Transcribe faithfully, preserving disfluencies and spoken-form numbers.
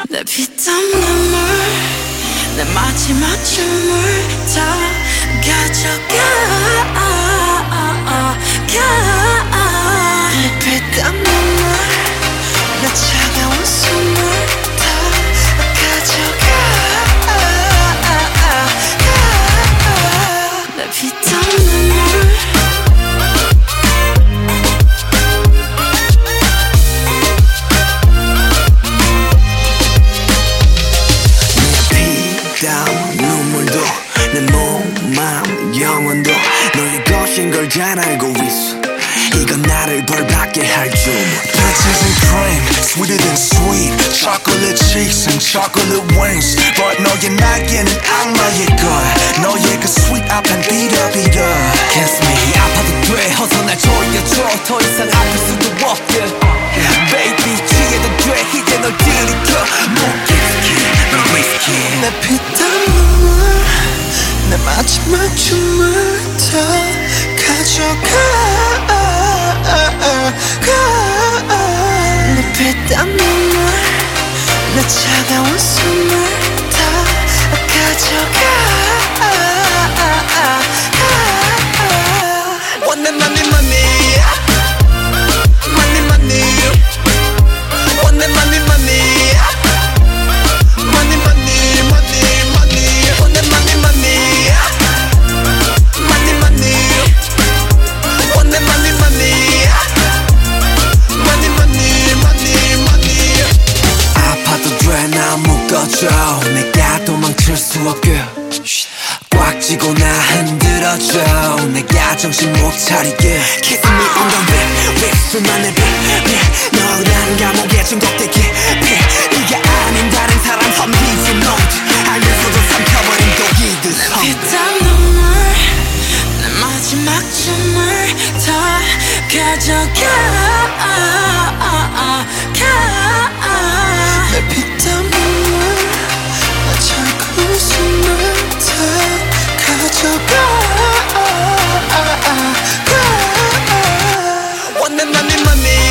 내 피땀 눈물 내 마지막 춤을 다 가져가 내 피땀 눈물 내 차가운 숨을 다 가져가 내 피땀 눈물 눈물도 내 몸, 마음, 영혼도 너의 것인 걸 잘 알고 있어. 이건 나를 벌받게 할 줄. Peaches and cream, sweeter than sweet. Chocolate cheeks and chocolate wings. But 너의 날개는 악마의 걸. 너의 그 sweet 앞엔 비려비려. Kiss me 아파도 돼 어서 날 조여줘. 더 이상 아플 수도 없게 Baby 취해도 돼 이제 널 들이켜. 못 kiss 널 whiskey. 내 피땀 눈물 내 마지막 춤을 다 가져가 내 피땀 눈물 내 차가운 숨을 다 가져가 원내 money money money money 원내 money money money money money money 원내 money money money money 원내 money money money money money money 아파도 돼 나 묶어줘. 내가 도망칠 수 없게 꽉 쥐고 나 흔들어줘. 내가 정신 못 차리게 Kiss me on the lip lip 수만의 빛 너란 감옥에 중독돼 깊이 이게 아닌 다른 사람 선비지 note 알면서도 삼켜버린 독이듯 피땀 눈물 내 마지막 춤을 다 가져가 내 피땀 눈물 내 차가운 숨을 다 가져가 원내 money money